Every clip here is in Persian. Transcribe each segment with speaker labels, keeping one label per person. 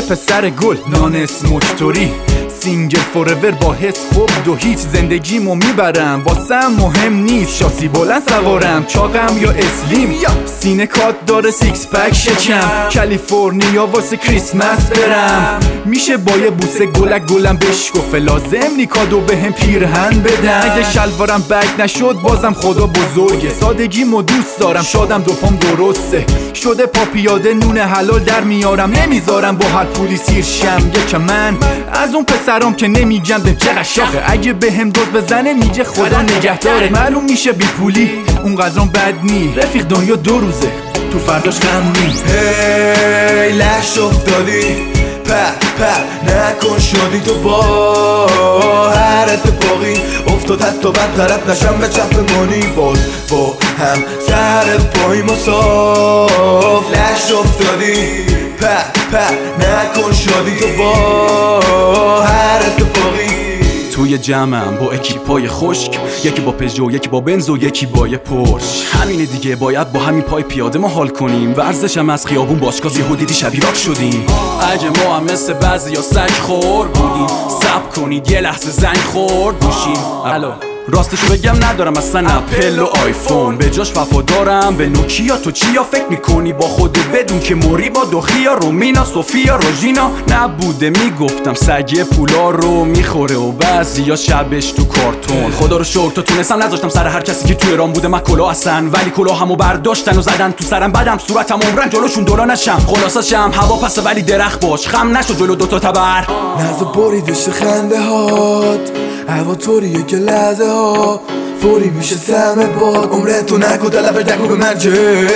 Speaker 1: پسر گل نانس مکتوری، سینگل فورور با حس خوب دو هیچ، زندگیمو میبرم واسم مهم نیست، شاسی بلند سوارم چاقم یا اسلیم، سینه کات داره سیکس پک شکم، کالیفرنیا واسه کریسمس برم، میشه با یه بوسه گلک گلم بشکفه، لازم نی کادو بهم پیرهن بدن، اگه شلوارم بگ نشد بازم خدا بزرگه، سادگیمو دوست دارم شادم دو پام درسته، شده پا پیاده نون حلال در میارم، نمیذارم با هر پولی سیر شم، یکم من از اون پسرام که نمیگم به چقدر شاخه، اگه بهم دوز بزنه میگه خدا نگهداره، معلوم میشه بی پولی اونقدرام بد نی، رفیق دنیا دو روزه تو فرداش غم نی.
Speaker 2: هی لش افتادی نکن شدی تو با هر اتفاقی افتاد، حتی بد طرف نشم به چپ مانی، باز با هم سر پاییم و صاف لش افتادی نکن شدی تو با هر اتفاقی.
Speaker 1: توی جمعم با اکیپای خشک، یکی با پژو یکی با بنز و یکی با یه پرش، همینه دیگه باید با همین پای پیاده ما حال کنیم، ورزشم از خیابون باشگاه یهو دیدی شبیراک شدیم، اگه ما هم مثل بعضیا سگ خور بودیم صبر کنید یه لحظه زنگ خورد باشیم. الو راستشو بگم ندارم اصلا اپل و آیفون، به جاش وفادارم به نوکیا، تو چیا فکر میکنی با خودت بدون که موری با دوخیا، رومینا سوفیا روژینا نبوده، میگفتم سگه پولا رو میخوره و بعضیا شبش تو کارتون، خدا رو شکر تو تونستم نذاشتم سر هر کسی که توی رام بوده من کلا هستن، ولی کلا همو برداشتن و زدن تو سرم، بعدم صورتم عمرن جلوشون دولا نشم، خلاصشم هوا پسه ولی درخت باش، خم نشو جلو دوتا تبر
Speaker 2: نزو بریدش خنده هات، هوا طوریه که لحظه ها فوری میشه سهم باد، عمرتو نکو طلب دکو به من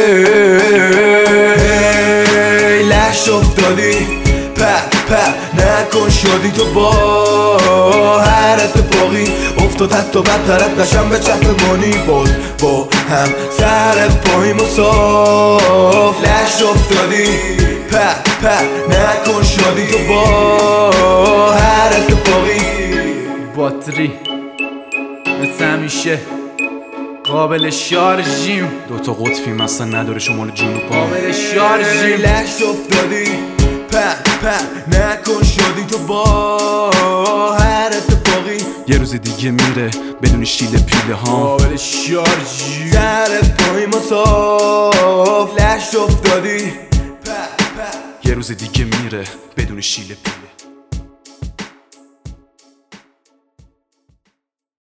Speaker 2: هی لش افتادی نکن شدی تو با هر اتفاقی افتاد، حتی بد طرف نشم به چپ مانی، باز با هم سر پاییم و صاف لش افتادی نکن شدی تو با هر اتفاقی.
Speaker 1: باتری مثل همیشه قابل شارژیم، دوتا قطفیم اصلا نداره شمال جنوب، قابل شارژیم،
Speaker 2: لش افتادی نکن شدی تو با هر اتفاقی،
Speaker 1: یه روز دیگه میره بدون شیل پیله ها،
Speaker 2: قابل شارژیم، سر پاییم و صاف لش افتادی
Speaker 1: یه روز دیگه میره بدون شیل پیله.